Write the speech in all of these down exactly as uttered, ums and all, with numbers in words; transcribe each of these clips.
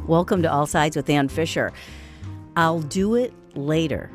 Welcome to All Sides with Ann Fisher. I'll do it later.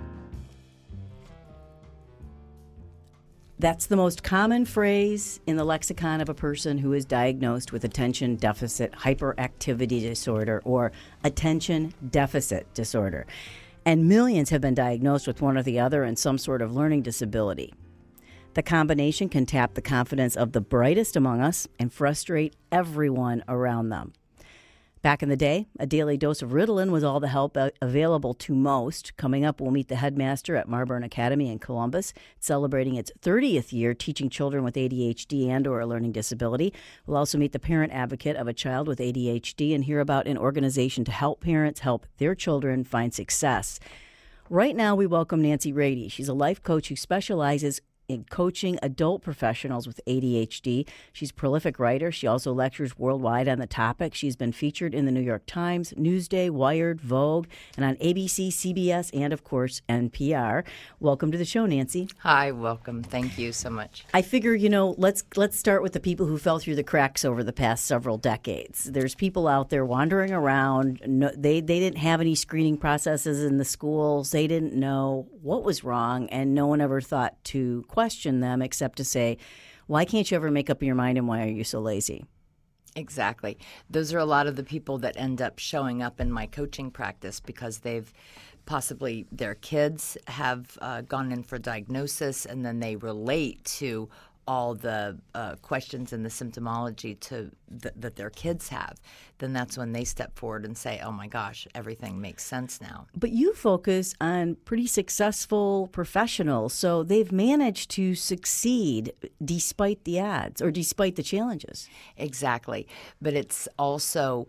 That's the most common phrase in the lexicon of a person who is diagnosed with attention deficit hyperactivity disorder or attention deficit disorder. And millions have been diagnosed with one or the other and some sort of learning disability. The combination can tap the confidence of the brightest among us and frustrate everyone around them. Back in the day, a daily dose of Ritalin was all the help available to most. Coming up, we'll meet the headmaster at Marburn Academy in Columbus, celebrating its thirtieth year teaching children with A D H D and or a learning disability. We'll also meet the parent advocate of a child with A D H D and hear about an organization to help parents help their children find success. Right now, we welcome Nancy Rady. She's a life coach who specializes in coaching adult professionals with A D H D. She's a prolific writer. She also lectures worldwide on the topic. She's been featured in the New York Times, Newsday, Wired, Vogue, and on A B C, C B S, and, of course, N P R. Welcome to the show, Nancy. Hi, welcome. Thank you so much. I figure, you know, let's let's start with the people who fell through the cracks over the past several decades. There's people out there wandering around. No, they, they didn't have any screening processes in the schools. They didn't know what was wrong, and no one ever thought to question them except to say, why can't you ever make up your mind and why are you so lazy? Exactly. Those are a lot of the people that end up showing up in my coaching practice because they've possibly, their kids have uh, gone in for diagnosis and then they relate to all the uh, questions and the symptomology to th- that their kids have. Then that's when they step forward and say, oh my gosh, everything makes sense now. But you focus on pretty successful professionals, so they've managed to succeed despite the odds or despite the challenges. Exactly. But it's also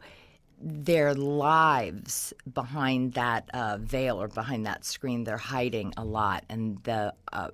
their lives behind that uh, veil or behind that screen. They're hiding a lot. And the uh,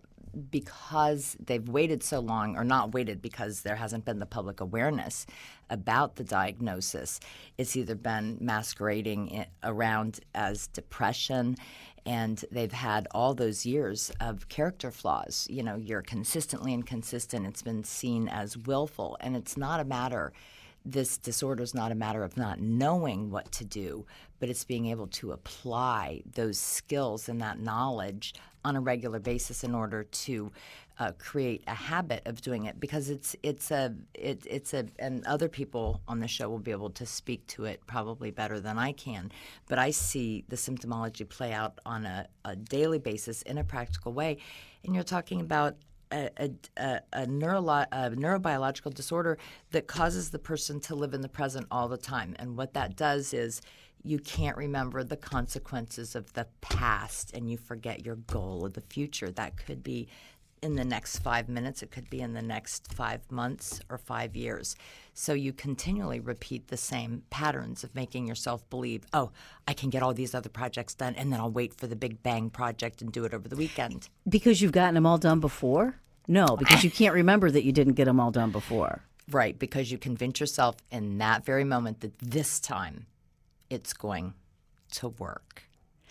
because they've waited so long, or not waited because there hasn't been the public awareness about the diagnosis, it's either been masquerading around as depression, and they've had all those years of character flaws. You know, you're consistently inconsistent. It's been seen as willful, and it's not a matter This disorder is not a matter of not knowing what to do, but it's being able to apply those skills and that knowledge on a regular basis in order to uh, create a habit of doing it. Because it's it's a it, it's a and other people on the show will be able to speak to it probably better than I can. But I see the symptomology play out on a, a daily basis in a practical way, and you're talking about A, a, a, neurolo- a neurobiological disorder that causes the person to live in the present all the time. And what that does is you can't remember the consequences of the past and you forget your goal of the future. That could be in the next five minutes. It could be in the next five months or five years. So you continually repeat the same patterns of making yourself believe, oh, I can get all these other projects done, and then I'll wait for the big bang project and do it over the weekend. Because you've gotten them all done before? No, because you can't remember that you didn't get them all done before. Right, because you convince yourself in that very moment that this time it's going to work.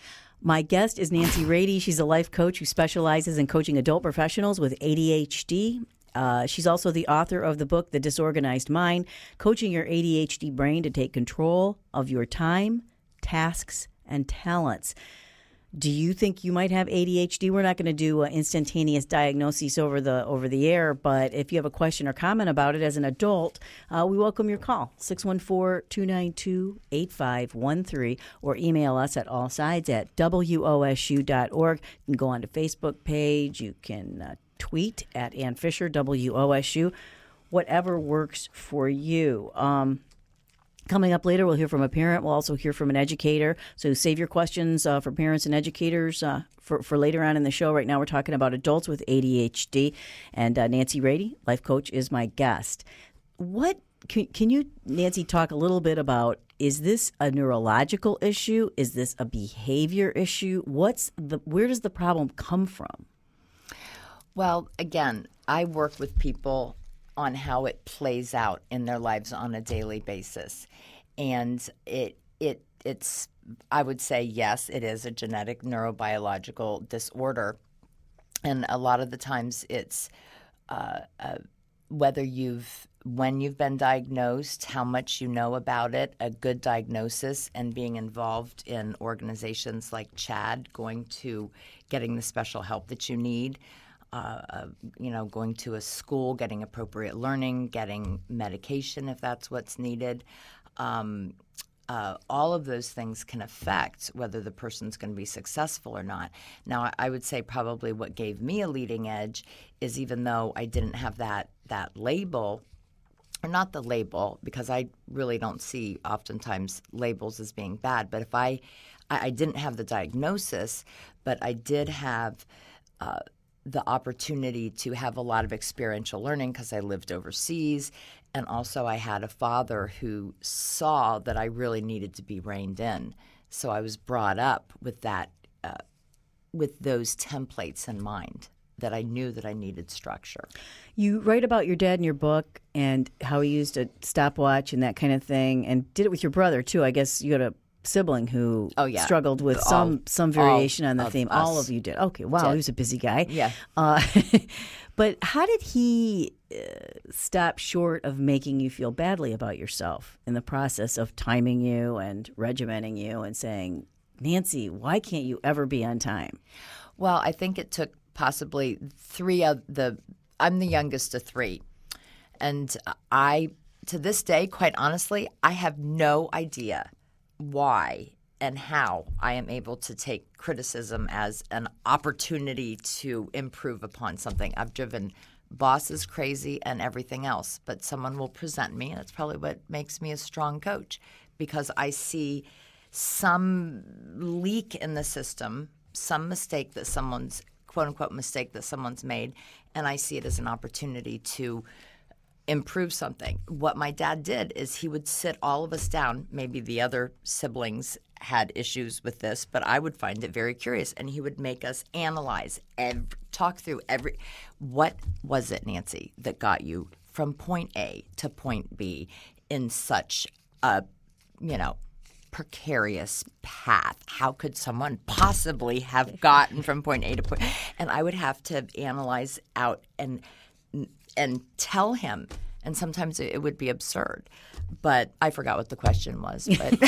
My guest is Nancy Rady. She's a life coach who specializes in coaching adult professionals with A D H D. Uh, she's also the author of the book, The Disorganized Mind, Coaching Your A D H D Brain to Take Control of Your Time, Tasks, and Talents. Do you think you might have A D H D? We're not going to do an instantaneous diagnosis over the over the air, but if you have a question or comment about it as an adult, uh, we welcome your call, six one four, two nine two, eight five one three, or email us at allsides at W O S U dot org. You can go on to Facebook page. You can uh, tweet at Ann Fisher, W O S U, whatever works for you. Um Coming up later, we'll hear from a parent. We'll also hear from an educator. So save your questions uh, for parents and educators uh, for, for later on in the show. Right now, we're talking about adults with A D H D. And uh, Nancy Rady, life coach, is my guest. What can, can you, Nancy, talk a little bit about, is this a neurological issue? Is this a behavior issue? What's the where does the problem come from? Well, again, I work with people on how it plays out in their lives on a daily basis. And it it it's I would say, yes, it is a genetic neurobiological disorder. And a lot of the times it's uh, uh, whether you've when you've been diagnosed, how much you know about it, a good diagnosis, and being involved in organizations like CHADD, going to getting the special help that you need, uh, uh, you know, going to a school, getting appropriate learning, getting medication if that's what's needed. Um, uh, all of those things can affect whether the person's going to be successful or not. Now, I would say probably what gave me a leading edge is even though I didn't have that that label, or not the label, because I really don't see oftentimes labels as being bad, but if I, I, I didn't have the diagnosis, but I did have uh, the opportunity to have a lot of experiential learning because I lived overseas, and also I had a father who saw that I really needed to be reined in. So I was brought up with that, uh, with those templates in mind, that I knew that I needed structure. You write about your dad in your book and how he used a stopwatch and that kind of thing, and did it with your brother too. I guess you had a sibling who oh, yeah. struggled with all, some some variation on the of theme. Us. All of you did. Okay, wow, did. he was a busy guy. Yeah. Uh, but how did he uh, stop short of making you feel badly about yourself in the process of timing you and regimenting you and saying, Nancy, why can't you ever be on time? Well, I think it took possibly three of the – I'm the youngest of three. And I, to this day, quite honestly, I have no idea why and how I am able to take criticism as an opportunity to improve upon something. I've driven bosses crazy and everything else, but someone will present me, and that's probably what makes me a strong coach, because I see some leak in the system, some mistake that someone's quote-unquote mistake that someone's made, and I see it as an opportunity to improve something. What my dad did is he would sit all of us down. Maybe the other siblings had issues with this, but I would find it very curious, and he would make us analyze and talk through every – what was it, Nancy, that got you from point A to point B in such a, you know, precarious path? How could someone possibly have gotten from point A to point? And I would have to analyze out and and tell him. And sometimes it would be absurd. But I forgot what the question was. But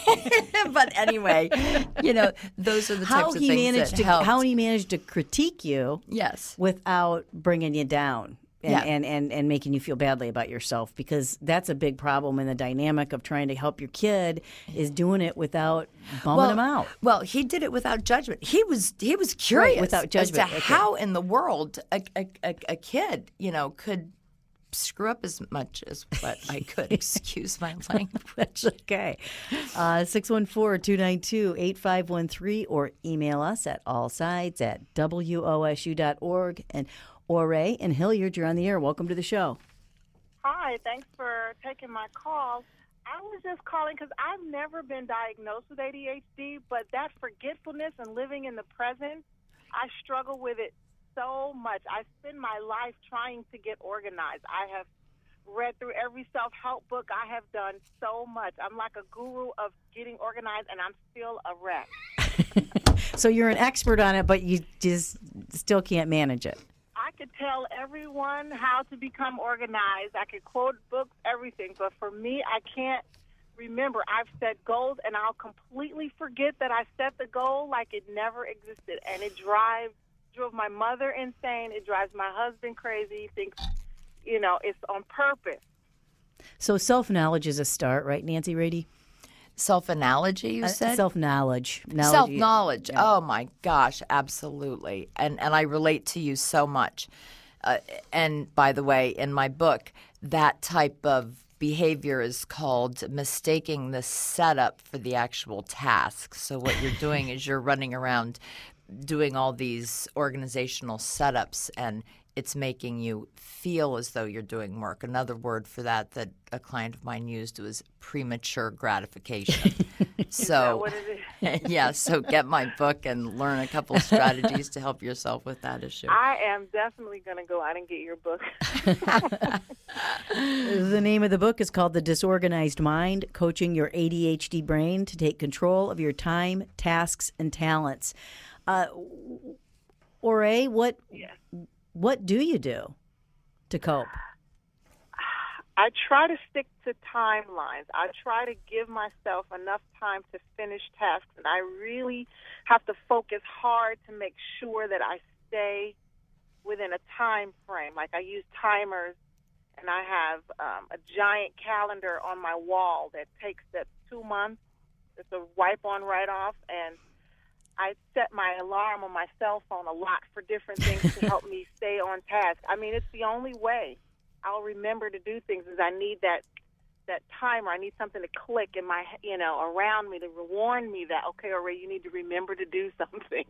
but anyway, you know, those are the how types of he things managed that to helped. how he managed to critique you, yes, without bringing you down. And, yeah. and, and, and making you feel badly about yourself, because that's a big problem in the dynamic of trying to help your kid, is doing it without bumming well, him out. Well, he did it without judgment. He was he was curious Right, without judgment. as to Okay. how in the world a, a, a, a kid, you know, could screw up as much as what I could. Excuse my language. That's okay. Uh, six one four, two nine two, eight five one three, or email us at allsides at W O S U dot org. And Ore and Hilliard, you're on the air. Welcome to the show. Hi, thanks for taking my call. I was just calling because I've never been diagnosed with A D H D, but that forgetfulness and living in the present, I struggle with it so much. I spend my life trying to get organized. I have read through every self-help book. I have done so much. I'm like a guru of getting organized, and I'm still a wreck. So you're an expert on it, but you just still can't manage it. I could tell everyone how to become organized. I could quote books, everything. But for me, I can't remember. I've set goals, and I'll completely forget that I set the goal like it never existed. And it drives drove my mother insane. It drives my husband crazy. He thinks, you know, it's on purpose. So self-knowledge is a start, right, Nancy Rady? Self-analogy, you Uh, said? self-knowledge. Knowledge- Self-knowledge. Yeah. Oh, my gosh, absolutely. And and I relate to you so much. Uh, and by the way, in my book, that type of behavior is called mistaking the setup for the actual task. So what you're doing is you're running around doing all these organizational setups, and it's making you feel as though you're doing work. Another word for that that a client of mine used was premature gratification. Is that So, what it is? yeah, so get my book and learn a couple strategies to help yourself with that issue. I am definitely going to go out and get your book. The name of the book is called The Disorganized Mind, Coaching Your A D H D Brain to Take Control of Your Time, Tasks, and Talents. Uh, Ore, what Yes. what do you do to cope? I try to stick to timelines. I try to give myself enough time to finish tasks, and I really have to focus hard to make sure that I stay within a time frame. Like I use timers, and I have um, a giant calendar on my wall that takes that two months. It's a wipe on, right off, and I set my alarm on my cell phone a lot for different things to help me stay on task. I mean, it's the only way I'll remember to do things is I need that that timer. I need something to click in my, you know, around me to warn me that, okay, Ray, you need to remember to do something.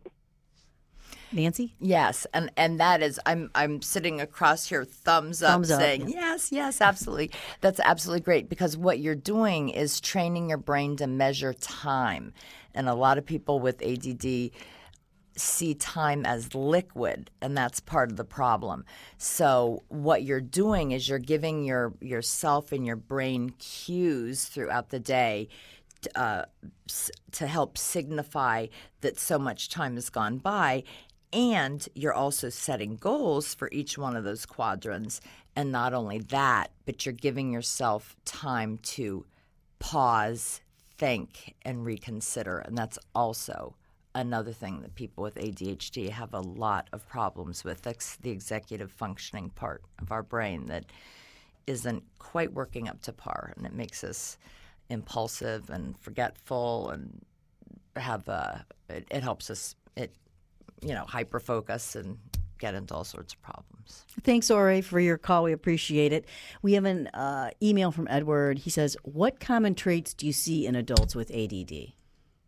Nancy? Yes, and and that is, I'm I'm sitting across here, thumbs up, Thumbs up, saying, yeah. yes, yes, absolutely. That's absolutely great, because what you're doing is training your brain to measure time. And a lot of people with A D D see time as liquid, and that's part of the problem. So what you're doing is you're giving your yourself and your brain cues throughout the day uh, to help signify that so much time has gone by. And you're also setting goals for each one of those quadrants. And not only that, but you're giving yourself time to pause, think, and reconsider. And that's also another thing that people with A D H D have a lot of problems with. That's the executive functioning part of our brain that isn't quite working up to par. And it makes us impulsive and forgetful, and have a, it, it helps us, it you know, hyper-focus and get into all sorts of problems. Thanks, Ore, for your call. We appreciate it. We have an uh, email from Edward. He says, what common traits do you see in adults with A D D?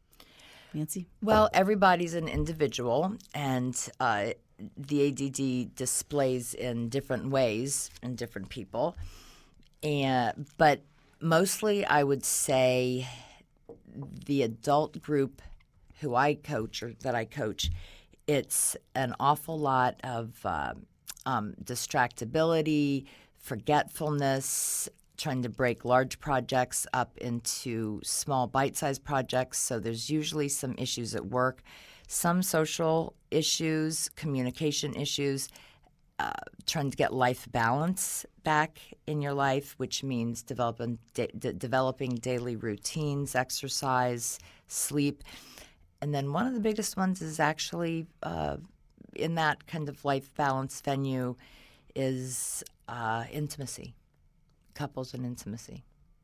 Nancy? Well, everybody's an individual, and uh, the A D D displays in different ways in different people. And but mostly, I would say the adult group who I coach or that I coach, it's an awful lot of uh, um, distractibility, forgetfulness, trying to break large projects up into small bite-sized projects. So there's usually some issues at work, some social issues, communication issues, uh, trying to get life balance back in your life, which means developing, de- de- developing daily routines, exercise, sleep. And then one of the biggest ones is actually uh, in that kind of life balance venue is uh, intimacy, couples and intimacy.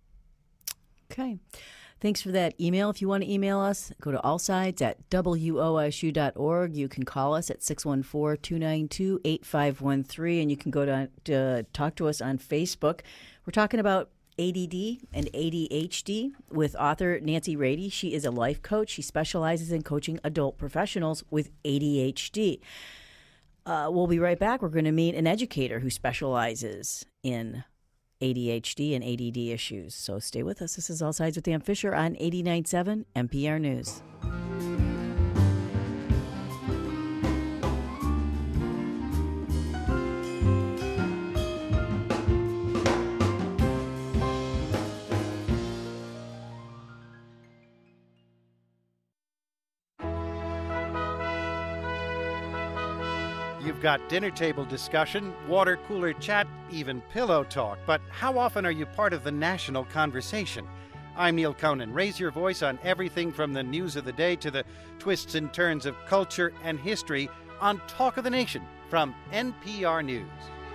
Okay. Thanks for that email. If you want to email us, go to allsides at W O S U dot org. You can call us at six one four, two nine two, eight five one three, and you can go to, to talk to us on Facebook. We're talking about A D D and A D H D with author Nancy Rady. She is a life coach. She specializes in coaching adult professionals with A D H D. Uh, we'll be right back. We're going to meet an educator who specializes in A D H D and A D D issues. So stay with us. This is All Sides with Dan Fisher on eighty-nine point seven N P R News. You've got dinner table discussion, water cooler chat, even pillow talk. But how often are you part of the national conversation? I'm Neil Conan. Raise your voice on everything from the news of the day to the twists and turns of culture and history on Talk of the Nation from N P R News.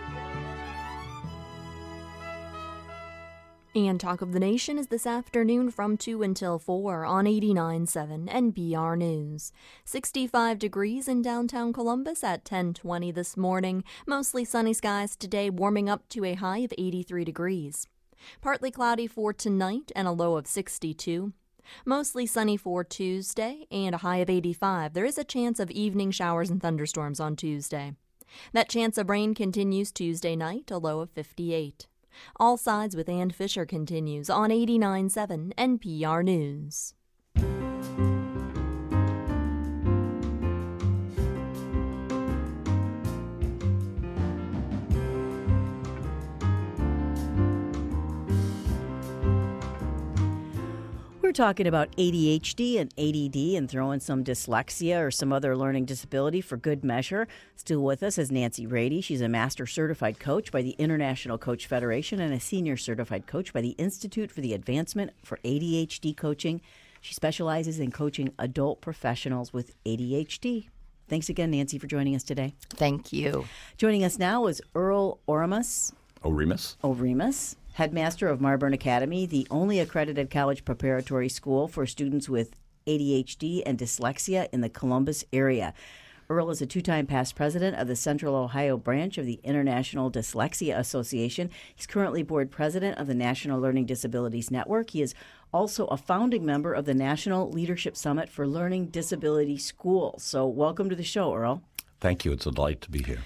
And Talk of the Nation is this afternoon from two until four on eighty-nine point seven N P R News. sixty-five degrees in downtown Columbus at ten twenty this morning. Mostly sunny skies today, warming up to a high of eighty-three degrees. Partly cloudy for tonight and a low of sixty-two. Mostly sunny for Tuesday and a high of eighty-five. There is a chance of evening showers and thunderstorms on Tuesday. That chance of rain continues Tuesday night, a low of fifty-eight. All Sides with Ann Fisher continues on eighty-nine point seven N P R News. we're talking about A D H D and A D D and throwing some dyslexia or some other learning disability for good measure. Still with us is Nancy Rady. She's a master certified coach by the International Coach Federation and a senior certified coach by the Institute for the Advancement for A D H D Coaching. She specializes in coaching adult professionals with A D H D. Thanks again, Nancy, for joining us today. Thank you. Joining us now is Earl Oremus. Oremus. Oremus, headmaster of Marburn Academy, the only accredited college preparatory school for students with A D H D and dyslexia in the Columbus area. Earl is a two-time past president of the Central Ohio branch of the International Dyslexia Association. He's currently board president of the National Learning Disabilities Network. He is also a founding member of the National Leadership Summit for Learning Disability Schools. So welcome to the show, Earl. Thank you. It's a delight to be here.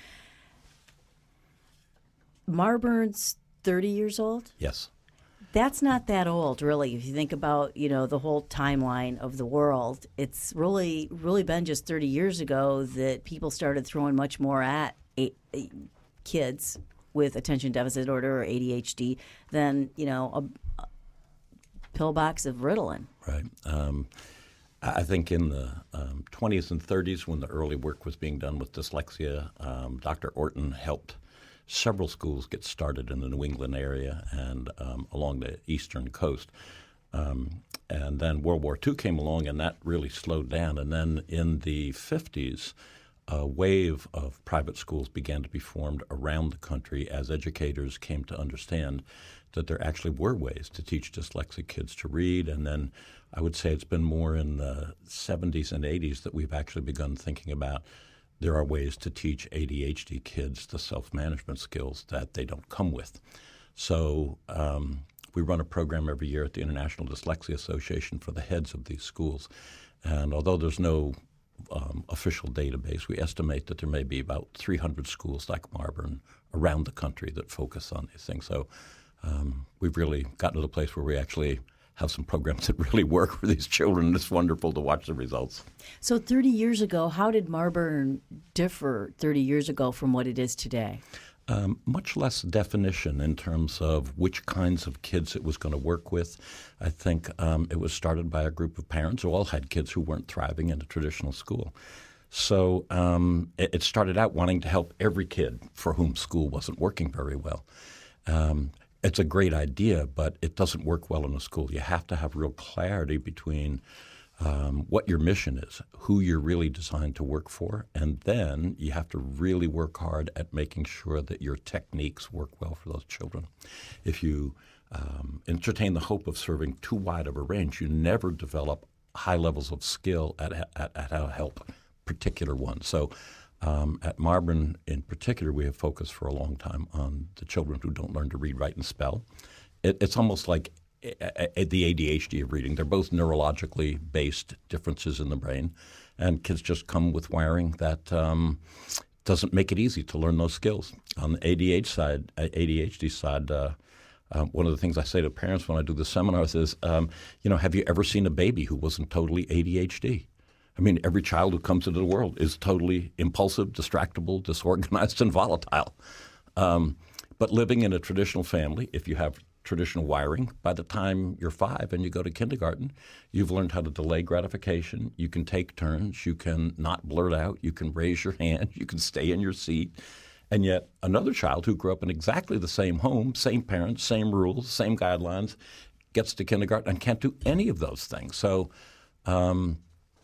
Marburn's thirty years old? Yes. That's not that old, really. If you think about, you know, the whole timeline of the world, it's really, really been just thirty years ago that people started throwing much more at a, a kids with attention deficit disorder or A D H D than, you know, a, a pill box of Ritalin. Right. Um, I think in the um, twenties and thirties, when the early work was being done with dyslexia, um, Doctor Orton helped several schools get started in the New England area and um, along the eastern coast. Um, and then World War Two came along, and that really slowed down. And then in the fifties, a wave of private schools began to be formed around the country as educators came to understand that there actually were ways to teach dyslexic kids to read. And then I would say it's been more in the seventies and eighties that we've actually begun thinking about there are ways to teach A D H D kids the self-management skills that they don't come with. So um, we run a program every year at the International Dyslexia Association for the heads of these schools. And although there's no um, official database, we estimate that there may be about three hundred schools like Marburn around the country that focus on these things. So um, we've really gotten to the place where we actually have some programs that really work for these children. It's wonderful to watch the results. So thirty years ago, how did Marburn differ thirty years ago from what it is today? Um, much less definition in terms of which kinds of kids it was going to work with. I think um, it was started by a group of parents who all had kids who weren't thriving in a traditional school. So um, it, it started out wanting to help every kid for whom school wasn't working very well. Um, It's a great idea, but it doesn't work well in a school. You have to have real clarity between um, what your mission is, who you're really designed to work for, and then you have to really work hard at making sure that your techniques work well for those children. If you um, entertain the hope of serving too wide of a range, you never develop high levels of skill at, at, at how to help particular ones. So Um, at Marburn, in particular, we have focused for a long time on the children who don't learn to read, write, and spell. It, it's almost like a, a, the A D H D of reading. They're both neurologically based differences in the brain, and kids just come with wiring that um, doesn't make it easy to learn those skills. On the A D H D side, A D H D side, uh, uh, one of the things I say to parents when I do the seminars is, um, you know, have you ever seen a baby who wasn't totally A D H D? I mean, every child who comes into the world is totally impulsive, distractible, disorganized, and volatile. Um, but living in a traditional family, if you have traditional wiring, by the time you're five and you go to kindergarten, you've learned how to delay gratification. You can take turns. You can not blurt out. You can raise your hand. You can stay in your seat. And yet another child who grew up in exactly the same home, same parents, same rules, same guidelines, gets to kindergarten and can't do any of those things. So um,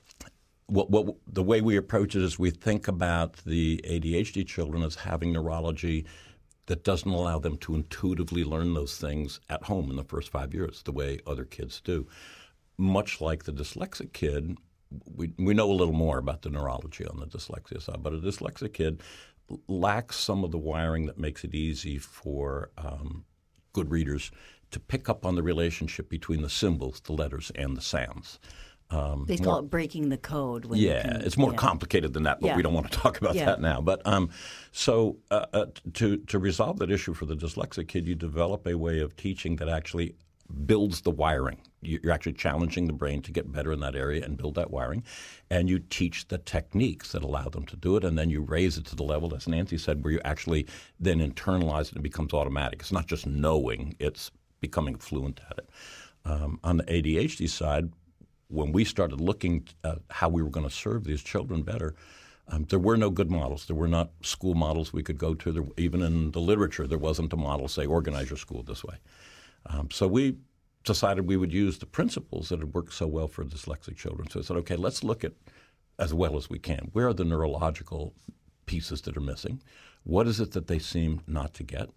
What, what, the way we approach it is we think about the A D H D children as having neurology that doesn't allow them to intuitively learn those things at home in the first five years the way other kids do. Much like the dyslexic kid, we, we know a little more about the neurology on the dyslexia side, but a dyslexic kid lacks some of the wiring that makes it easy for um, good readers to pick up on the relationship between the symbols, the letters, and the sounds. Um, they call more, it breaking the code. When yeah, can, it's more yeah. complicated than that, but yeah. we don't want to talk about yeah. that now. But um, so uh, uh, to to resolve that issue for the dyslexic kid, you develop a way of teaching that actually builds the wiring. You're actually challenging the brain to get better in that area and build that wiring. And you teach the techniques that allow them to do it, and then you raise it to the level, as Nancy said, where you actually then internalize it and it becomes automatic. It's not just knowing, it's becoming fluent at it. Um, on the A D H D side, when we started looking at how we were going to serve these children better, um, there were no good models. There were not school models we could go to. There, even in the literature, there wasn't a model, say, organize your school this way. Um, so we decided we would use the principles that had worked so well for dyslexic children. So I said, okay, let's look at, as well as we can, where are the neurological pieces that are missing? What is it that they seem not to get?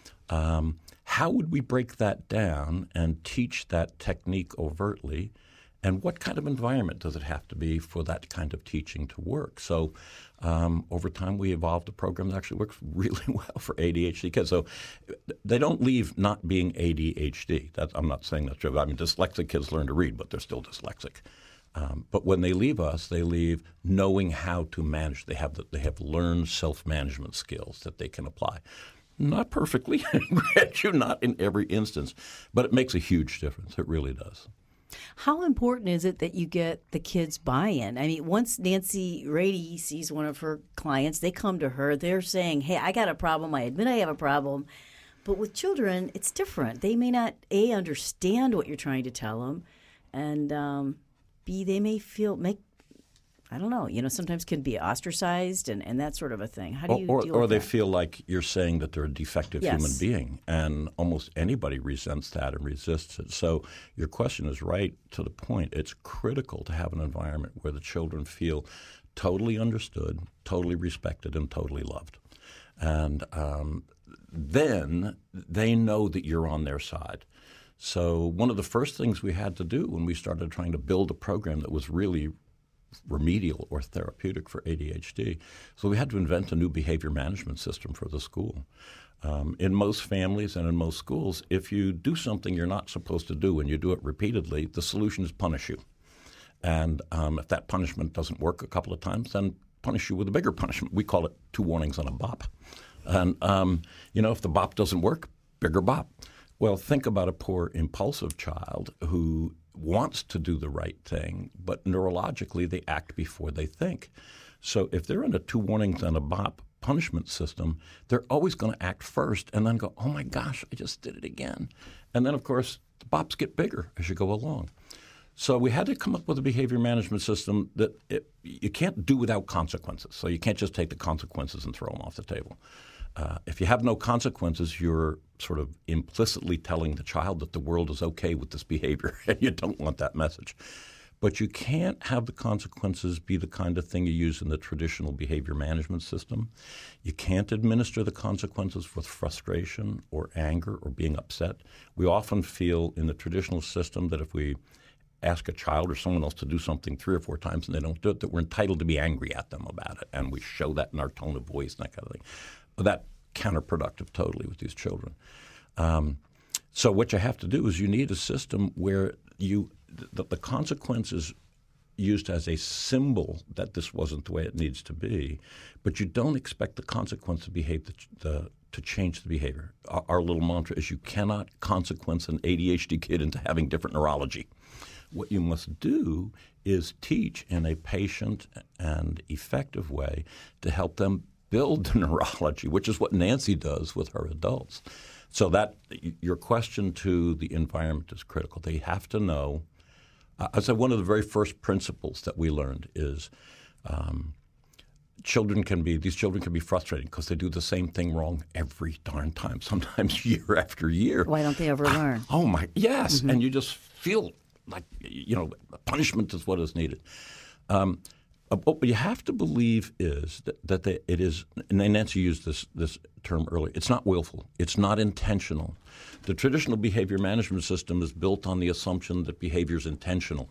Um, how would we break that down and teach that technique overtly? And what kind of environment does it have to be for that kind of teaching to work? So um, over time, we evolved a program that actually works really well for A D H D kids. So they don't leave not being A D H D. That's, I'm not saying that's true. I mean, dyslexic kids learn to read, but they're still dyslexic. Um, but when they leave us, they leave knowing how to manage. They have the, they have learned self-management skills that they can apply. Not perfectly, grant you, not in every instance, but it makes a huge difference. It really does. How important is it that you get the kids' buy-in? I mean, once Nancy Rady sees one of her clients, they come to her, they're saying, hey, I got a problem, I admit I have a problem. But with children, it's different. They may not, A, understand what you're trying to tell them, and um, B, they may feel, make, I don't know, you know, sometimes can be ostracized and, and that sort of a thing. How do you or, deal or with they that? feel like you're saying that they're a defective Yes. human being, and almost anybody resents that and resists it. So your question is right to the point. It's critical to have an environment where the children feel totally understood, totally respected, and totally loved. And um, then they know that you're on their side. So one of the first things we had to do when we started trying to build a program that was really remedial or therapeutic for A D H D. So we had to invent a new behavior management system for the school. Um, in most families and in most schools, if you do something you're not supposed to do and you do it repeatedly, the solution is punish you. And um, if that punishment doesn't work a couple of times, then punish you with a bigger punishment. We call it two warnings and a bop. And, um, you know, if the bop doesn't work, bigger bop. Well, think about a poor impulsive child who wants to do the right thing, but neurologically they act before they think. So if they're in a two warnings and a bop punishment system, they're always going to act first and then go, oh my gosh, I just did it again. And then, of course, the bops get bigger as you go along. So we had to come up with a behavior management system that it, you can't do without consequences. So you can't just take the consequences and throw them off the table. Uh, if you have no consequences, you're sort of implicitly telling the child that the world is okay with this behavior, and you don't want that message. But you can't have the consequences be the kind of thing you use in the traditional behavior management system. You can't administer the consequences with frustration or anger or being upset. We often feel in the traditional system that if we ask a child or someone else to do something three or four times and they don't do it, that we're entitled to be angry at them about it, and we show that in our tone of voice and that kind of thing. That counterproductive totally with these children. Um, so what you have to do is you need a system where you the, the consequences used as a symbol that this wasn't the way it needs to be, but you don't expect the consequence to behave the, the to change the behavior. Our, our little mantra is you cannot consequence an A D H D kid into having different neurology. What you must do is teach in a patient and effective way to help them build the neurology, which is what Nancy does with her adults. So that your question to the environment is critical. They have to know. Uh, I said one of the very first principles that we learned is um, children can be these children can be frustrating because they do the same thing wrong every darn time, sometimes year after year. Why don't they ever learn? Oh my, yes, mm-hmm. And you just feel like you know punishment is what is needed. Um, What you have to believe is that, that they, it is, and Nancy used this, this term earlier, it's not willful. It's not intentional. The traditional behavior management system is built on the assumption that behavior is intentional.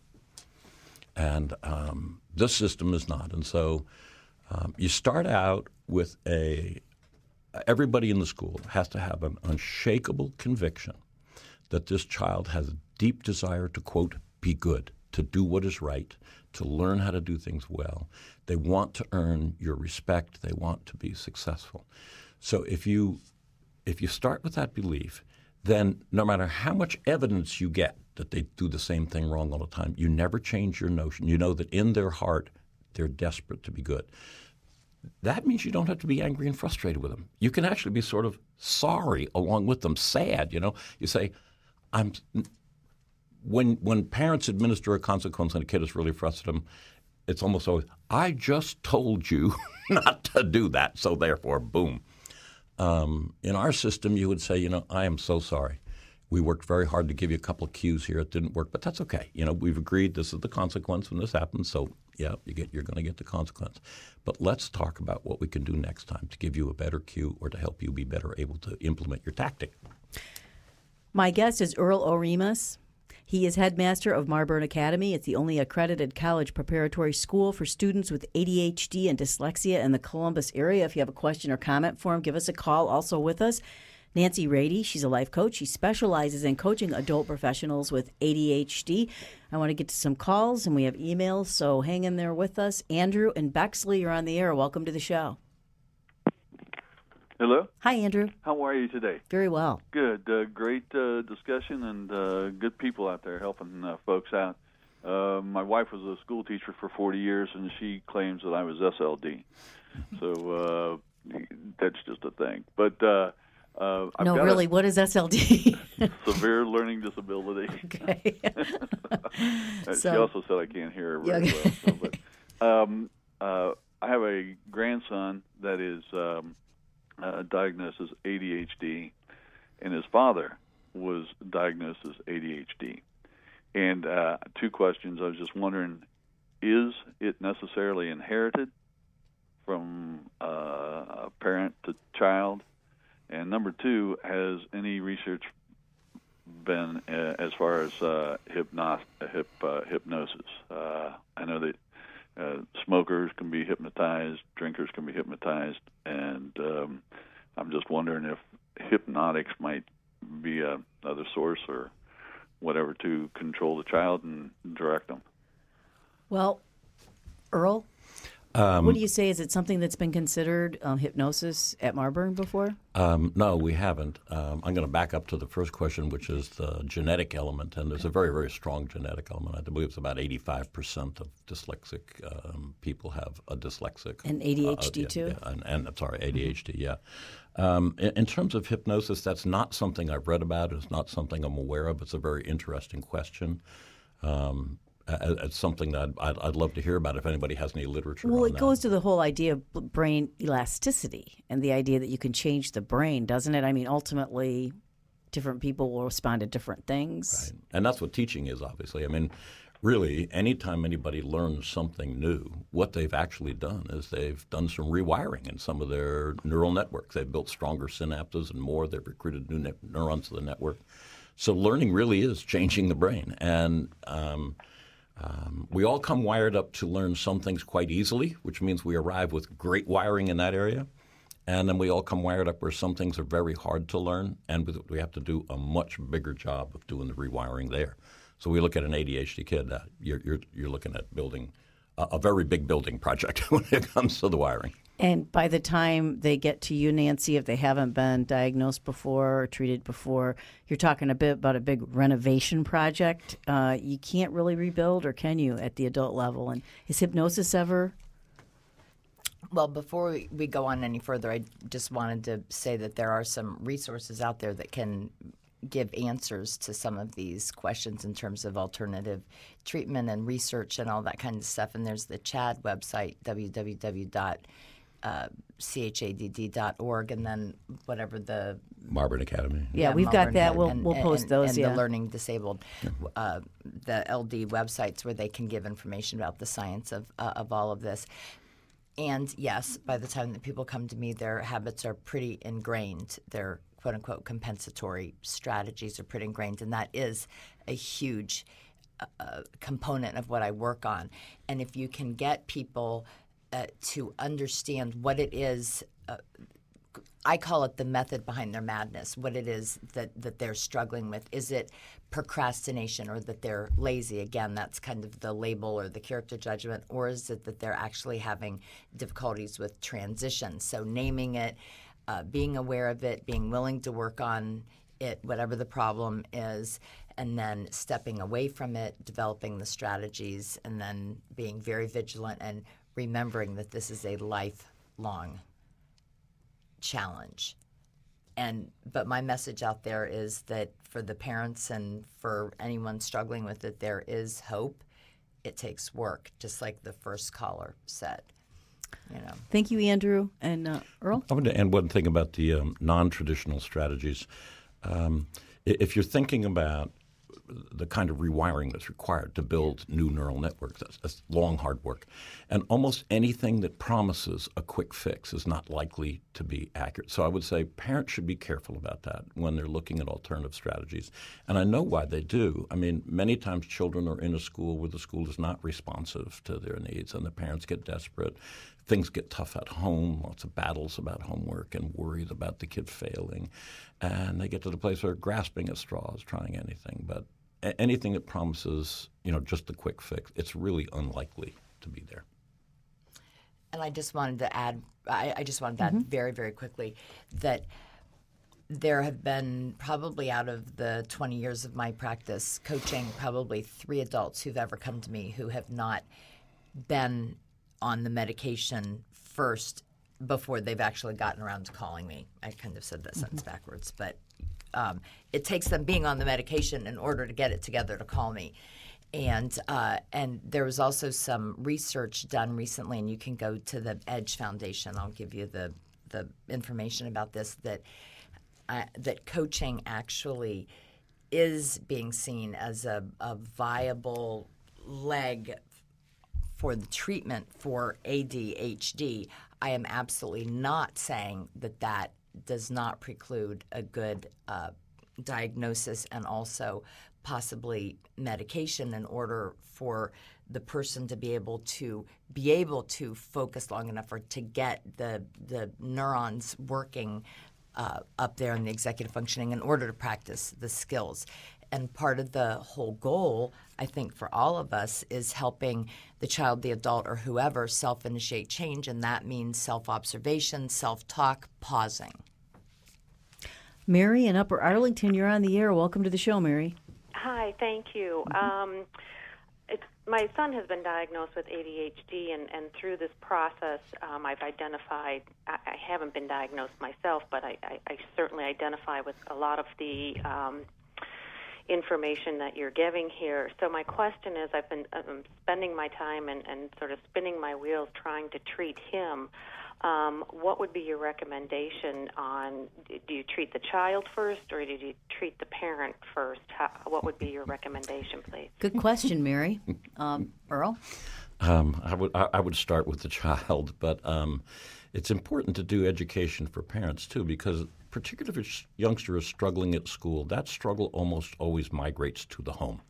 And um, this system is not. And so um, you start out with a – everybody in the school has to have an unshakable conviction that this child has a deep desire to, quote, be good, to do what is right, to learn how to do things well. They want to earn your respect. They want to be successful. So if you if you start with that belief, then no matter how much evidence you get that they do the same thing wrong all the time, you never change your notion. You know that in their heart they're desperate to be good. That means you don't have to be angry and frustrated with them. You can actually be sort of sorry along with them, sad. You know, you say, "I'm." when when parents administer a consequence and a kid is really frustrated, it's almost always, I just told you not to do that, so therefore, boom. Um, in our system, you would say, you know, I am so sorry. We worked very hard to give you a couple of cues here. It didn't work, but that's okay. You know, we've agreed this is the consequence when this happens, so yeah, you get, you're going to get the consequence. But let's talk about what we can do next time to give you a better cue or to help you be better able to implement your tactic. My guest is Earl Oremus. He is headmaster of Marburn Academy. It's the only accredited college preparatory school for students with A D H D and dyslexia in the Columbus area. If you have a question or comment for him, give us a call. Also with us, Nancy Rady. She's a life coach. She specializes in coaching adult professionals with A D H D. I want to get to some calls, and we have emails, so hang in there with us. Andrew and Bexley, you're on the air. Welcome to the show. Hello? Hi, Andrew. How are you today? Very well. Good. Uh, great uh, discussion and uh, good people out there helping uh, folks out. Uh, my wife was a school teacher for forty years, and she claims that I was S L D. So uh, that's just a thing. But uh, uh, I've no, got really, a what is S L D? severe learning disability. Okay. she So- also said I can't hear her very Yeah. well. So, but, um, uh, I have a grandson that is um, uh, diagnosed as A D H D, and his father was diagnosed as A D H D. And uh, two questions. I was just wondering, is it necessarily inherited from uh, a parent to child? And number two, has any research been uh, as far as uh, hypnos- hip, uh, hypnosis? Uh, I know that uh, smokers can be hypnotized, drinkers can be hypnotized, and um, I'm just wondering if hypnotics might be a, another source or whatever to control the child and direct them. Well, Earl, Um, what do you say? Is it something that's been considered um, hypnosis at Marburn before? Um, no, we haven't. Um, I'm going to back up to the first question, which is the genetic element, and there's a very, very strong genetic element. I believe it's about eighty-five percent of dyslexic um, people have a dyslexic. And A D H D uh, yeah, too? Yeah, and, and sorry, A D H D, yeah. Um, in, in terms of hypnosis, that's not something I've read about. It's not something I'm aware of. It's a very interesting question. Um, It's something that I'd, I'd love to hear about if anybody has any literature Well, on it that. goes to the whole idea of b- brain elasticity and the idea that you can change the brain, doesn't it? I mean, ultimately, different people will respond to different things. Right. And that's what teaching is, obviously. I mean, really, anytime anybody learns something new, what they've actually done is they've done some rewiring in some of their neural networks. They've built stronger synapses and more. They've recruited new ne- neurons to the network. So learning really is changing the brain. And um, Um, we all come wired up to learn some things quite easily, which means we arrive with great wiring in that area. And then we all come wired up where some things are very hard to learn, and we have to do a much bigger job of doing the rewiring there. So we look at an A D H D kid, uh, you're, you're, you're looking at building a, a very big building project when it comes to the wiring. And by the time they get to you, Nancy, if they haven't been diagnosed before or treated before, you're talking a bit about a big renovation project. Uh, you can't really rebuild, or can you, at the adult level? And is hypnosis ever? Well, before we, we go on any further, I just wanted to say that there are some resources out there that can give answers to some of these questions in terms of alternative treatment and research and all that kind of stuff. And there's the CHADD website, w w w dot chadd dot org, and then whatever the Marburn Academy. Yeah, we've got Marburn that. had- We'll and- we'll post and- those. and yeah. the learning disabled, uh, the L D websites where they can give information about the science of uh, of all of this. And yes, by the time that people come to me, their habits are pretty ingrained. Their quote unquote compensatory strategies are pretty ingrained, and that is a huge uh, component of what I work on. And if you can get people uh, to understand what it is. Uh, I call it the method behind their madness, what it is that, that they're struggling with. Is it procrastination, or that they're lazy? Again, that's kind of the label or the character judgment. Or is it that they're actually having difficulties with transition? So naming it, uh, being aware of it, being willing to work on it, whatever the problem is, and then stepping away from it, developing the strategies, and then being very vigilant and remembering that this is a lifelong challenge. and but my message out there is that for the parents and for anyone struggling with it, there is hope. It takes work, just like the first caller said. You know. Thank you, Andrew and uh, Earl. I want to add one thing about the um, non-traditional strategies. Um, if you're thinking about the kind of rewiring that's required to build new neural networks, that's, that's long, hard work. And almost anything that promises a quick fix is not likely to be accurate. So I would say parents should be careful about that when they're looking at alternative strategies. And I know why they do. I mean, many times children are in a school where the school is not responsive to their needs, and the parents get desperate. Things get tough at home, lots of battles about homework and worried about the kid failing. And they get to the place where they're grasping at straws, trying anything. But anything that promises, you know, just a quick fix, it's really unlikely to be there. And I just wanted to add, I, I just wanted to add Mm-hmm. very, very quickly that there have been probably out of the twenty years of my practice coaching, probably three adults who've ever come to me who have not been on the medication first before they've actually gotten around to calling me. I kind of said that mm-hmm. sentence backwards, but um, it takes them being on the medication in order to get it together to call me. And uh, and there was also some research done recently, and you can go to the Edge Foundation. I'll give you the the information about this, that uh, that coaching actually is being seen as a, a viable leg for the treatment for A D H D. I am absolutely not saying that that does not preclude a good uh, diagnosis and also possibly medication in order for the person to be able to be able to focus long enough or to get the the neurons working uh, up there in the executive functioning in order to practice the skills. And part of the whole goal, I think, for all of us is helping the child, the adult, or whoever self-initiate change, and that means self-observation, self-talk, pausing. Mary in Upper Arlington, you're on the air. Welcome to the show, Mary. Hi, thank you. Um, it's, my son has been diagnosed with A D H D, and, and through this process, um, I've identified, I, I haven't been diagnosed myself, but I, I, I certainly identify with a lot of the um, information that you're giving here. So my question is, I've been um, spending my time and, and sort of spinning my wheels trying to treat him. Um, what would be your recommendation on, do you treat the child first or do you treat the parent first? How, what would be your recommendation, please? Good question, Mary. Um, Earl? Um, I would I, I would start with the child, but um, it's important to do education for parents too, because particularly if a youngster is struggling at school, that struggle almost always migrates to the home.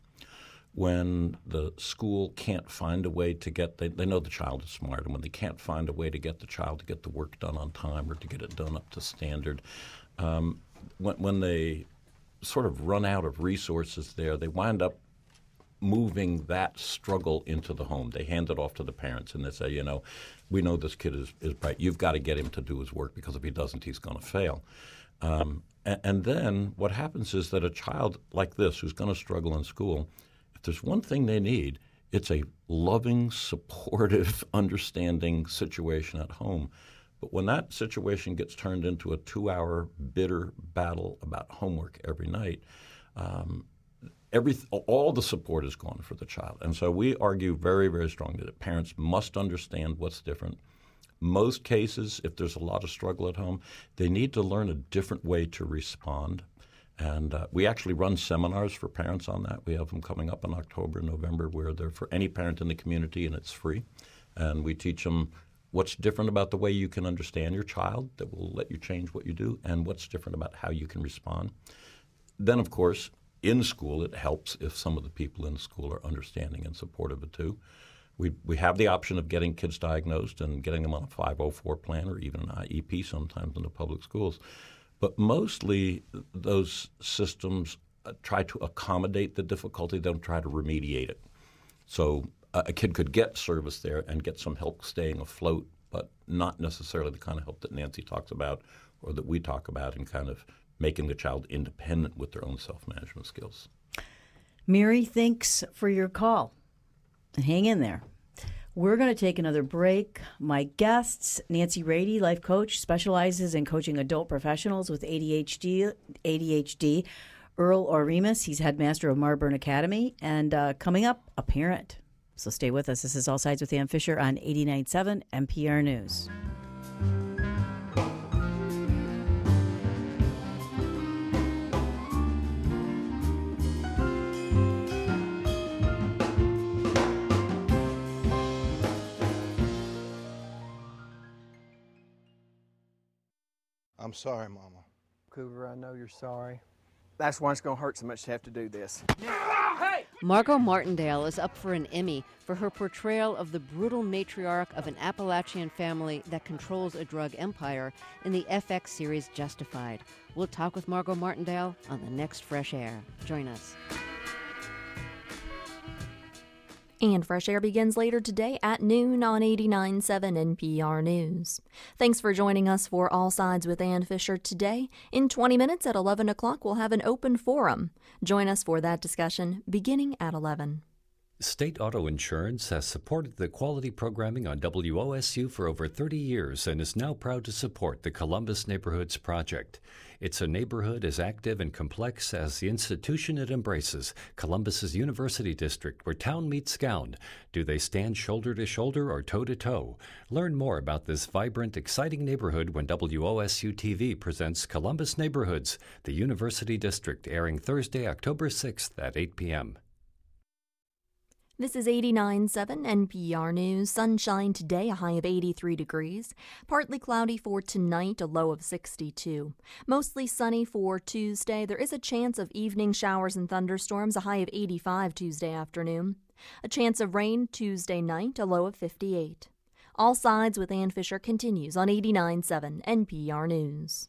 When the school can't find a way to get, they, they know the child is smart, and when they can't find a way to get the child to get the work done on time or to get it done up to standard, um, when, when they sort of run out of resources there, they wind up moving that struggle into the home. They hand it off to the parents, and they say, you know, we know this kid is, is bright. You've got to get him to do his work, because if he doesn't, he's going to fail. Um, and, and then what happens is that a child like this who's going to struggle in school, if there's one thing they need, it's a loving, supportive, understanding situation at home. But when that situation gets turned into a two-hour bitter battle about homework every night, um, every all the support is gone for the child. And so we argue very, very strongly that parents must understand what's different. Most cases, if there's a lot of struggle at home, they need to learn a different way to respond. And uh, we actually run seminars for parents on that. We have them coming up in October and November where they're for any parent in the community, and it's free. And we teach them what's different about the way you can understand your child that will let you change what you do, and what's different about how you can respond. Then, of course, in school, it helps if some of the people in school are understanding and supportive of it too. We we have the option of getting kids diagnosed and getting them on a five oh four plan or even an I E P sometimes in the public schools. But mostly those systems uh, try to accommodate the difficulty. They don't try to remediate it. So uh, a kid could get service there and get some help staying afloat, but not necessarily the kind of help that Nancy talks about or that we talk about in kind of making the child independent with their own self-management skills. Mary, thanks for your call. And hang in there. We're going to take another break. My guests, Nancy Rady, life coach, specializes in coaching adult professionals with A D H D. A D H D. Earl Oremus, he's headmaster of Marburn Academy. And uh, coming up, a parent. So stay with us. This is All Sides with Ann Fisher on eighty-nine point seven N P R News. I'm sorry, Mama. Cougar, I know you're sorry. That's why it's going to hurt so much to have to do this. Margot Martindale is up for an Emmy for her portrayal of the brutal matriarch of an Appalachian family that controls a drug empire in the F X series Justified. We'll talk with Margot Martindale on the next Fresh Air. Join us. And Fresh Air begins later today at noon on eighty-nine point seven N P R News. Thanks for joining us for All Sides with Ann Fisher today. In twenty minutes at eleven o'clock, we'll have an open forum. Join us for that discussion beginning at eleven. State Auto Insurance has supported the quality programming on W O S U for over thirty years and is now proud to support the Columbus Neighborhoods Project. It's a neighborhood as active and complex as the institution it embraces, Columbus's University District, where town meets gown. Do they stand shoulder to shoulder or toe to toe? Learn more about this vibrant, exciting neighborhood when W O S U T V presents Columbus Neighborhoods, the University District, airing Thursday, October sixth at eight p.m. This is eighty-nine point seven N P R News. Sunshine today, a high of eighty-three degrees. Partly cloudy for tonight, a low of sixty-two. Mostly sunny for Tuesday. There is a chance of evening showers and thunderstorms, a high of eighty-five Tuesday afternoon. A chance of rain Tuesday night, a low of fifty-eight. All Sides with Ann Fisher continues on eighty-nine point seven N P R News.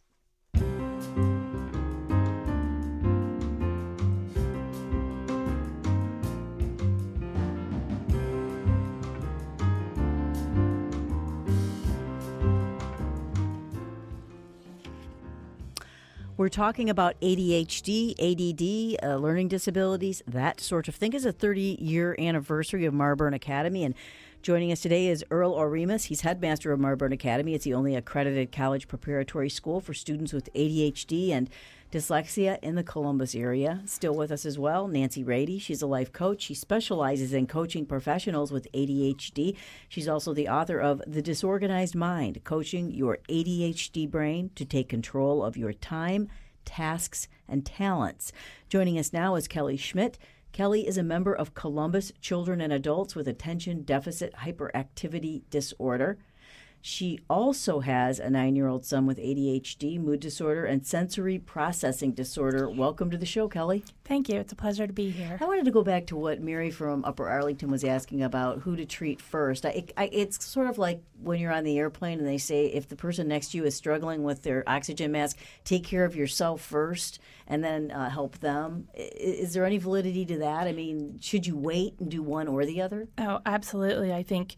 We're talking about A D H D, A D D, uh, learning disabilities, that sort of thing. It's a thirty-year anniversary of Marburn Academy, and joining us today is Earl Oremus. He's headmaster of Marburn Academy. It's the only accredited college preparatory school for students with A D H D and dyslexia in the Columbus area. Still with us as well, Nancy Rady. She's a life coach. She specializes in coaching professionals with A D H D. She's also the author of The Disorganized Mind, Coaching Your A D H D Brain to Take Control of Your Time, Tasks, and Talents. Joining us now is Kelly Schmidt. Kelly is a member of Columbus Children and Adults with Attention Deficit Hyperactivity Disorder. She also has a nine-year-old son with A D H D, mood disorder, and sensory processing disorder. Welcome to the show, Kelly. Thank you. It's a pleasure to be here. I wanted to go back to what Mary from Upper Arlington was asking about who to treat first. I, I, it's sort of like when you're on the airplane and they say if the person next to you is struggling with their oxygen mask, take care of yourself first and then uh, help them. Is, is there any validity to that? I mean, should you wait and do one or the other? Oh, absolutely. I think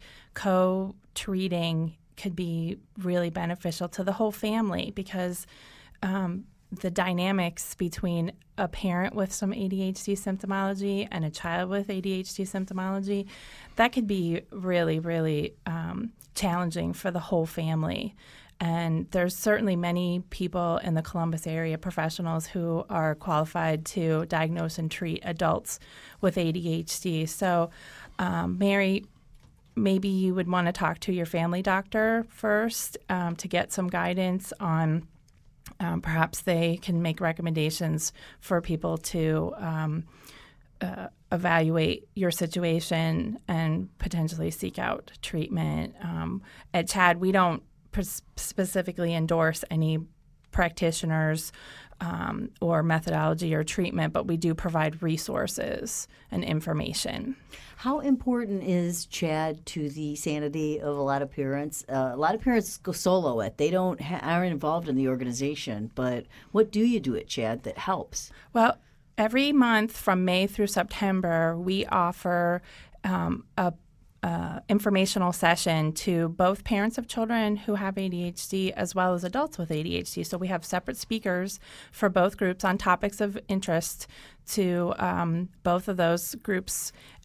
co-treating could be really beneficial to the whole family because um, the dynamics between a parent with some A D H D symptomology and a child with A D H D symptomology, that could be really, really um, challenging for the whole family. And there's certainly many people in the Columbus area, professionals who are qualified to diagnose and treat adults with A D H D. So, um, Mary, maybe you would want to talk to your family doctor first um, to get some guidance on um, perhaps they can make recommendations for people to um, uh, evaluate your situation and potentially seek out treatment. Um, at CHADD, we don't pr- specifically endorse any practitioners um, or methodology or treatment, but we do provide resources and information. How important is CHADD to the sanity of a lot of parents? Uh, a lot of parents go solo it. They don't ha- aren't involved in the organization, but what do you do at CHADD that helps? Well, every month from May through September, we offer um, a Uh, informational session to both parents of children who have A D H D as well as adults with A D H D. So we have separate speakers for both groups on topics of interest to um, both of those groups.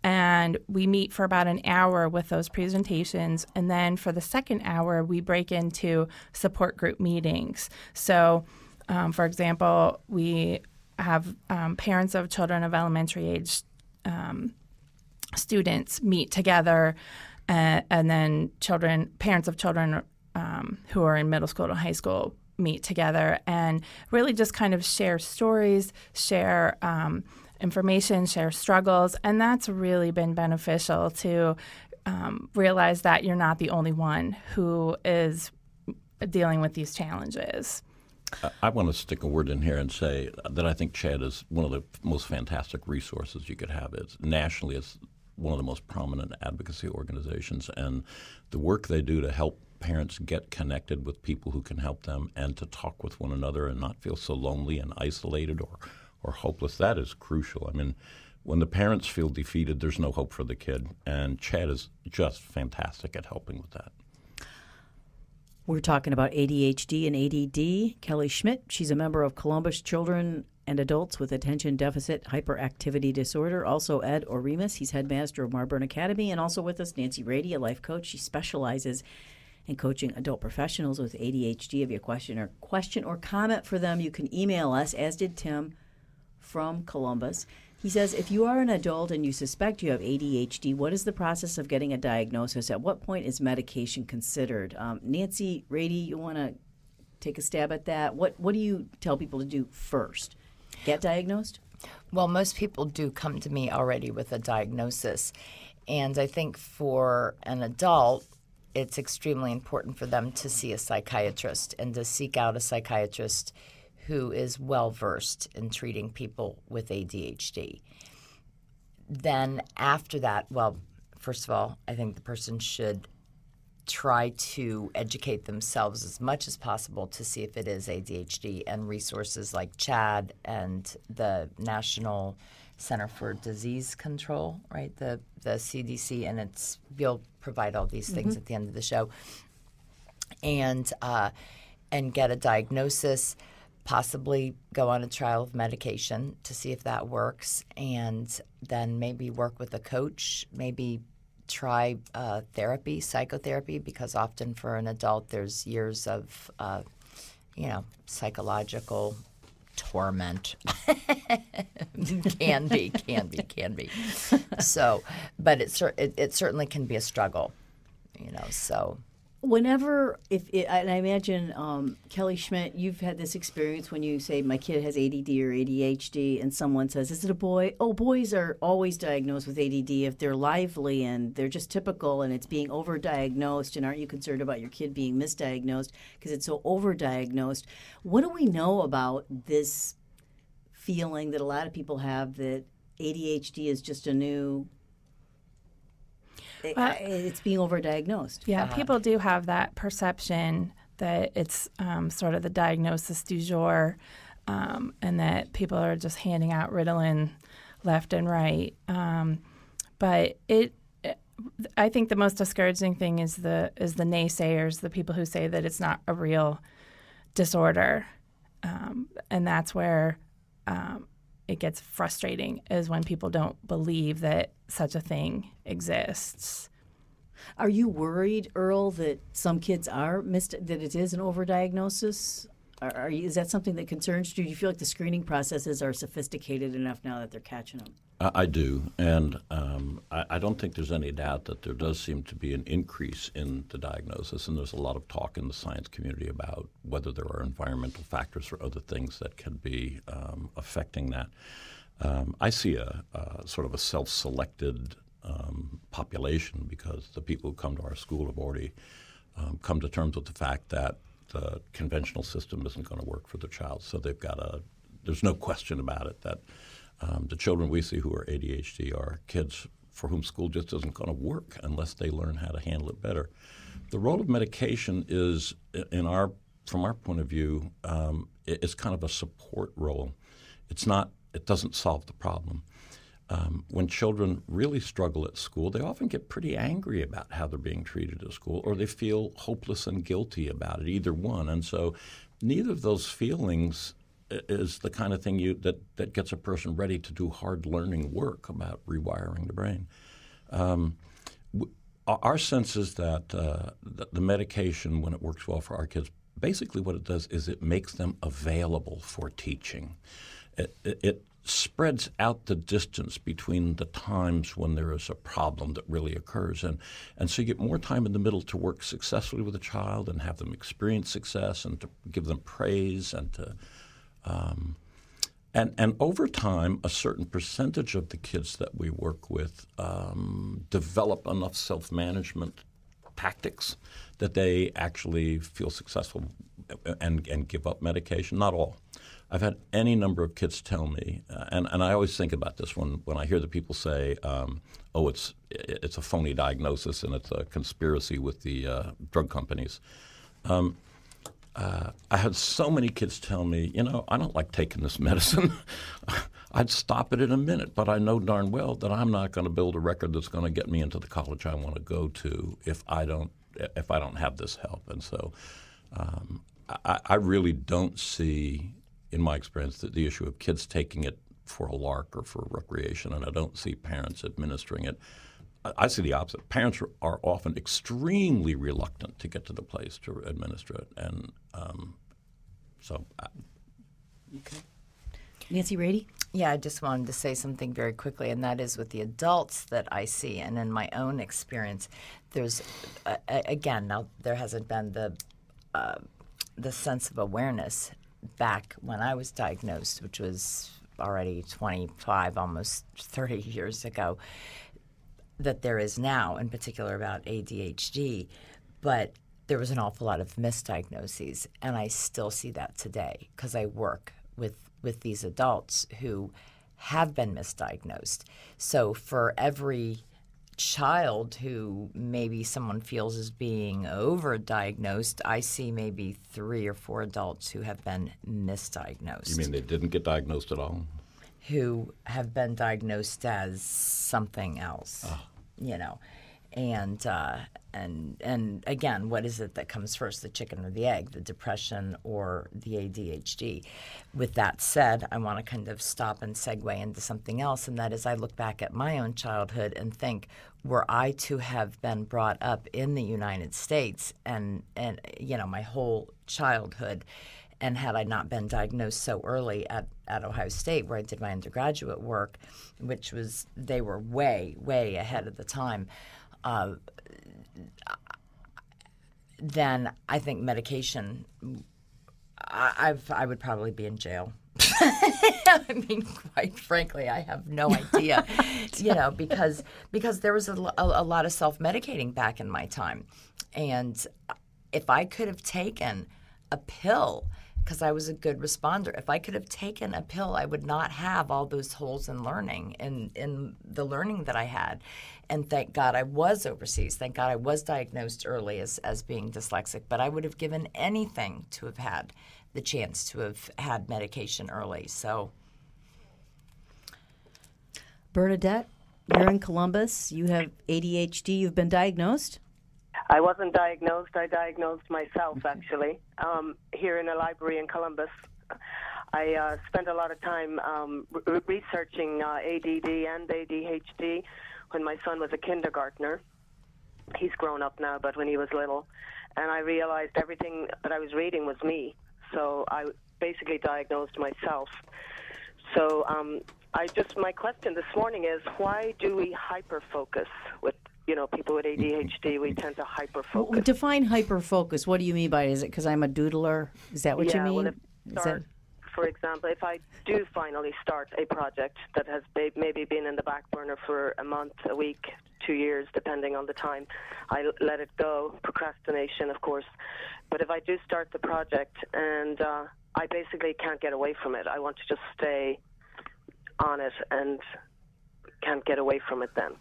And we meet for about an hour with those presentations. And then for the second hour, we break into support group meetings. So, um, for example, we have um, parents of children of elementary age um, students meet together, uh, and then children, parents of children um, who are in middle school and high school meet together and really just kind of share stories, share um, information, share struggles, and that's really been beneficial to um, realize that you're not the only one who is dealing with these challenges. I want to stick a word in here and say that I think CHADD is one of the most fantastic resources you could have. It's nationally, it's one of the most prominent advocacy organizations, and the work they do to help parents get connected with people who can help them and to talk with one another and not feel so lonely and isolated or or hopeless, that is crucial. I mean, when the parents feel defeated, there's no hope for the kid, and CHADD is just fantastic at helping with that. We're talking about A D H D and A D D. Kelly Schmidt, she's a member of Columbus Children and Adults with Attention Deficit Hyperactivity Disorder, also Ed Oremus. He's headmaster of Marburn Academy, and also with us, Nancy Rady, a life coach. She specializes in coaching adult professionals with A D H D. If you have a question or, question or comment for them, you can email us, as did Tim from Columbus. He says, if you are an adult and you suspect you have A D H D, what is the process of getting a diagnosis? At what point is medication considered? Um, Nancy Rady, you want to take a stab at that? What What do you tell people to do first? Get diagnosed? Well, most people do come to me already with a diagnosis. And I think for an adult, it's extremely important for them to see a psychiatrist and to seek out a psychiatrist who is well-versed in treating people with A D H D. Then after that, well, first of all, I think the person should try to educate themselves as much as possible to see if it is A D H D, and resources like CHADD and the National Center for Disease Control, right, the, the C D C, and it's you'll provide all these things mm-hmm. at the end of the show, and uh, and get a diagnosis. Possibly go on a trial of medication to see if that works, and then maybe work with a coach, maybe try uh, therapy, psychotherapy, because often for an adult there's years of, uh, you know, psychological torment. can be, can be, can be. So, but it, it, it certainly can be a struggle, you know, so... Whenever, if it, and I imagine, um, Kelly Schmidt, you've had this experience when you say, my kid has A D D or A D H D, and someone says, is it a boy? Oh, boys are always diagnosed with A D D if they're lively and they're just typical and it's being overdiagnosed, and aren't you concerned about your kid being misdiagnosed because it's so overdiagnosed? What do we know about this feeling that a lot of people have that A D H D is just a new... Uh, it's being overdiagnosed. Yeah, uh, people do have that perception that it's um, sort of the diagnosis du jour, um, and that people are just handing out Ritalin left and right. Um, but it, I think the most discouraging thing is the is the naysayers, the people who say that it's not a real disorder, um, and that's where um, it gets frustrating, is when people don't believe that such a thing exists. Are you worried, Earl, that some kids are missed, that it is an overdiagnosis? Are, are you, is that something that concerns you? Do you feel like the screening processes are sophisticated enough now that they're catching them? I, I do, and um, I, I don't think there's any doubt that there does seem to be an increase in the diagnosis, and there's a lot of talk in the science community about whether there are environmental factors or other things that can be um, affecting that. Um, I see a, a sort of a self-selected um, population, because the people who come to our school have already um, come to terms with the fact that the conventional system isn't going to work for the child. So they've got a – there's no question about it that um, the children we see who are A D H D are kids for whom school just isn't going to work unless they learn how to handle it better. The role of medication is, in our from our point of view, um, it's kind of a support role. It's not – it doesn't solve the problem. Um, when children really struggle at school, they often get pretty angry about how they're being treated at school, or they feel hopeless and guilty about it, either one. And so neither of those feelings is the kind of thing you that, that gets a person ready to do hard learning work about rewiring the brain. Um, w- our sense is that uh, the, the medication, when it works well for our kids, basically what it does is it makes them available for teaching. It, it, it spreads out the distance between the times when there is a problem that really occurs. And, and so you get more time in the middle to work successfully with a child and have them experience success and to give them praise and to um, and, and over time, a certain percentage of the kids that we work with um, develop enough self-management tactics that they actually feel successful and, and give up medication. Not all. I've had any number of kids tell me, uh, and, and I always think about this when, when I hear the people say, um, oh, it's it's a phony diagnosis and it's a conspiracy with the uh, drug companies. Um, uh, I had so many kids tell me, you know, I don't like taking this medicine. I'd stop it in a minute, but I know darn well that I'm not going to build a record that's going to get me into the college I want to go to if I don't if I don't have this help. And so um, I, I really don't see, in my experience, the, the issue of kids taking it for a lark or for recreation, and I don't see parents administering it. I, I see the opposite. Parents are, are often extremely reluctant to get to the place to administer it, and um, so. I, okay. Nancy Rady? Yeah, I just wanted to say something very quickly, and that is with the adults that I see, and in my own experience, there's uh, again now there hasn't been the uh, the sense of awareness back when I was diagnosed, which was already twenty-five, almost thirty years ago, that there is now, in particular about A D H D. But there was an awful lot of misdiagnoses, and I still see that today because I work with, with these adults who have been misdiagnosed. So for every child who maybe someone feels is being overdiagnosed, I see maybe three or four adults who have been misdiagnosed. You mean they didn't get diagnosed at all? Who have been diagnosed as something else, oh. you know. And uh, and and again, what is it that comes first, the chicken or the egg, the depression or the A D H D? With that said, I want to kind of stop and segue into something else, and that is I look back at my own childhood and think, were I to have been brought up in the United States and, and you know, my whole childhood, and had I not been diagnosed so early at, at Ohio State where I did my undergraduate work, which was, they were way, way ahead of the time, uh, then I think medication, I, I've, I would probably be in jail. I mean, quite frankly, I have no idea, you know, because because there was a, a, a lot of self-medicating back in my time. And if I could have taken a pill, because I was a good responder, if I could have taken a pill, I would not have all those holes in learning, in, in the learning that I had. And thank God I was overseas. Thank God I was diagnosed early as, as being dyslexic. But I would have given anything to have had the chance to have had medication early. So, Bernadette, you're in Columbus. You have A D H D. You've been diagnosed? I wasn't diagnosed. I diagnosed myself, actually, um, here in a library in Columbus. I uh, spent a lot of time um, re- researching uh, A D D and A D H D when my son was a kindergartner. He's grown up now, but when he was little. And I realized everything that I was reading was me. So I basically diagnosed myself. So um, I just, my question this morning is, why do we hyper-focus with, you know, people with A D H D? We tend to hyper-focus. Well, define hyper-focus. What do you mean by it? Is it because I'm a doodler? Is that what yeah, you mean? Well, if start, for example, if I do finally start a project that has maybe been in the back burner for a month, a week, two years, depending on the time, I let it go. Procrastination, of course. But if I do start the project and uh, I basically can't get away from it, I want to just stay on it and can't get away from it then.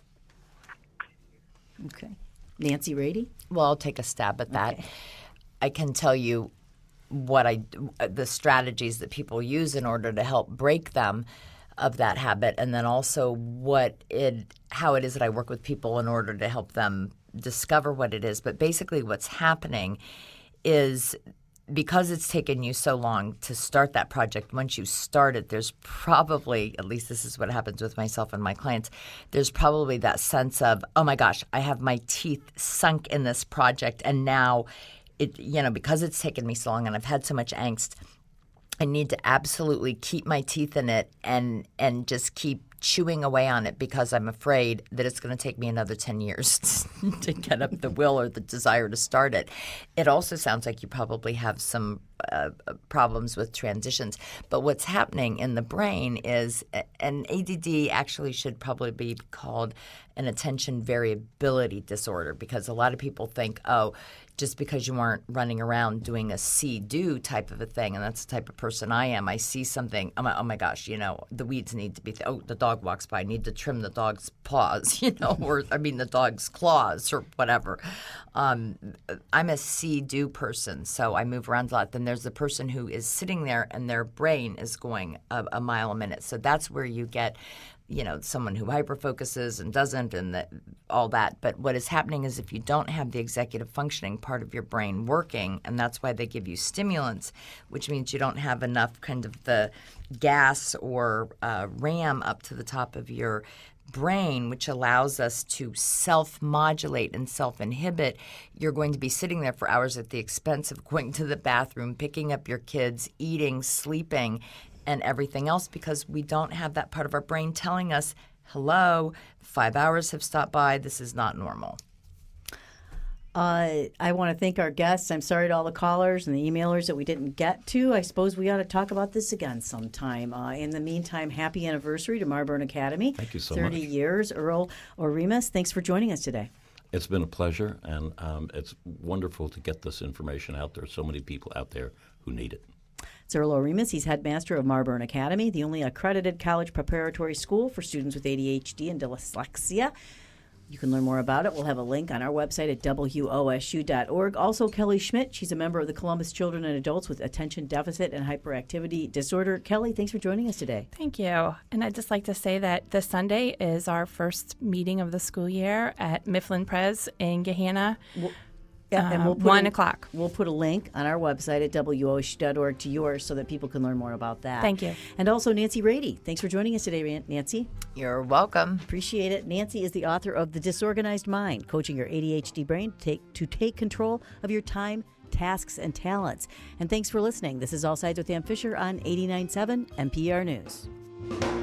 Okay. Nancy Rady? Well, I'll take a stab at that. Okay. I can tell you what I, the strategies that people use in order to help break them of that habit, and then also what it, how it is that I work with people in order to help them discover what it is. But basically what's happening is because it's taken you so long to start that project, once you start it, there's probably, at least this is what happens with myself and my clients, there's probably that sense of, oh my gosh, I have my teeth sunk in this project, and now, it, you know, because it's taken me so long and I've had so much angst, I need to absolutely keep my teeth in it and and just keep chewing away on it because I'm afraid that it's going to take me another ten years to get up the will or the desire to start it. It also sounds like you probably have some uh, problems with transitions. But what's happening in the brain is an A D D actually should probably be called an attention variability disorder, because a lot of people think, oh, just because you aren't running around doing a see-do type of a thing, and that's the type of person I am. I see something, oh my, oh my gosh, you know, the weeds need to be, th- oh, the dog walks by, I need to trim the dog's paws, you know, or, I mean, the dog's claws or whatever. Um, I'm a see-do person, so I move around a lot. Then there's the person who is sitting there and their brain is going a, a mile a minute. So that's where you get, you know, someone who hyperfocuses and doesn't and the, all that. But what is happening is if you don't have the executive functioning part of your brain working, and that's why they give you stimulants, which means you don't have enough kind of the gas or uh, RAM up to the top of your brain, which allows us to self-modulate and self-inhibit, you're going to be sitting there for hours at the expense of going to the bathroom, picking up your kids, eating, sleeping, and everything else, because we don't have that part of our brain telling us, hello, five hours have stopped by, this is not normal. Uh, I want to thank our guests. I'm sorry to all the callers and the emailers that we didn't get to. I suppose we ought to talk about this again sometime. Uh, in the meantime, happy anniversary to Marburn Academy. Thank you so thirty much. years. Earl Oremus, thanks for joining us today. It's been a pleasure, and um, it's wonderful to get this information out there. So many people out there who need it. It's Earl Oremus. He's headmaster of Marburn Academy, the only accredited college preparatory school for students with A D H D and dyslexia. You can learn more about it. We'll have a link on our website at W O S U dot org. Also, Kelly Schmidt. She's a member of the Columbus Children and Adults with Attention Deficit and Hyperactivity Disorder. Kelly, thanks for joining us today. Thank you. And I'd just like to say that this Sunday is our first meeting of the school year at Mifflin Pres in Gahanna. Well, Yeah, and we'll put one a, o'clock. We'll put a link on our website at W O S U dot org to yours so that people can learn more about that. Thank you. And also Nancy Rady. Thanks for joining us today, Nancy. You're welcome. Appreciate it. Nancy is the author of The Disorganized Mind, Coaching Your A D H D Brain to take, to take control of your time, tasks, and talents. And thanks for listening. This is All Sides with Ann Fisher on eighty-nine point seven N P R News.